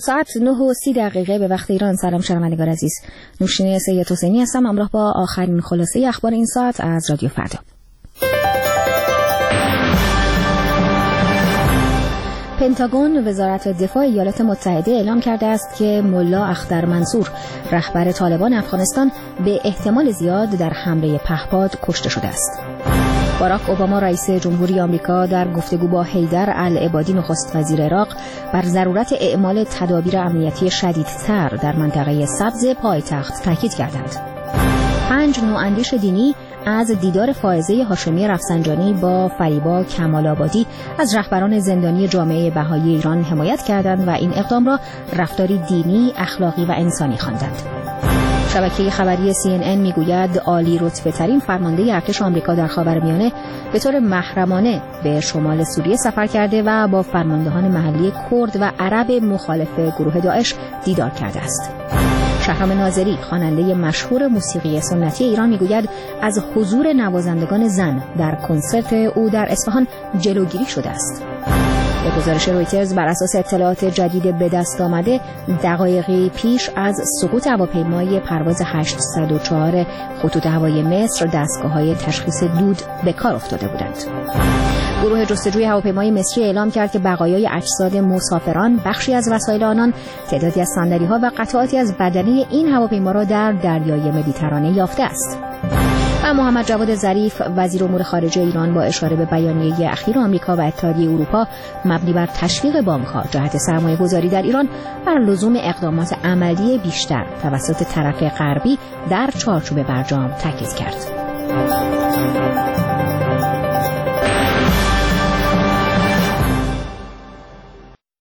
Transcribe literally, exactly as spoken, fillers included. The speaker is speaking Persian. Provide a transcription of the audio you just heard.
ساعت نه و سی دقیقه به وقت ایران. سلام شنوندگان عزیز، نوشین سید حسینی هستم همراه با آخرین خلاصه اخبار این ساعت از رادیو فردا. پنتاگون وزارت دفاع ایالات متحده اعلام کرده است که ملا اختر منصور رهبر طالبان افغانستان به احتمال زیاد در حمله پهپاد کشته شده است. باراک اوباما رئیس جمهوری آمریکا در گفتگو با حیدر العبادی نخست وزیر عراق بر ضرورت اعمال تدابیر امنیتی شدیدتر در منطقه سبز پایتخت تاکید کردند. پنج نواندیش دینی از دیدار فائزه هاشمی رفسنجانی با فریبا کمال آبادی از رهبران زندانی جامعه بهایی ایران حمایت کردند و این اقدام را رفتاری دینی، اخلاقی و انسانی خواندند. شبکه خبری سی ان ان میگوید عالی رتبه ترین فرمانده ارتش آمریکا در خاورمیانه به طور محرمانه به شمال سوریه سفر کرده و با فرماندهان محلی کرد و عرب مخالف گروه داعش دیدار کرده است. شهرام ناظری خواننده مشهور موسیقی سنتی ایران میگوید از حضور نوازندگان زن در کنسرت او در اصفهان جلوگیری شده است. به گزارش رویترز بر اساس اطلاعات جدید به دست آمده دقایقی پیش از سقوط هواپیمای پرواز هشتصد و چهار خطوط هوایی مصر دستگاه‌های تشخیص دود به کار افتاده بودند. گروه جستجوی هواپیمای مصری اعلام کرد که بقایای اجساد مسافران، بخشی از وسایل آنان، تعدادی از صندلی‌ها و قطعاتی از بدنه این هواپیما را در دریای مدیترانه یافته است. و محمد جواد ظریف وزیر امور خارجه ایران با اشاره به بیانیه اخیر آمریکا و اتحادیه اروپا مبنی بر تشویق بانک‌ها جهت سرمایه‌گذاری در ایران بر لزوم اقدامات عملی بیشتر توسط طرف غربی در چارچوب برجام تاکید کرد.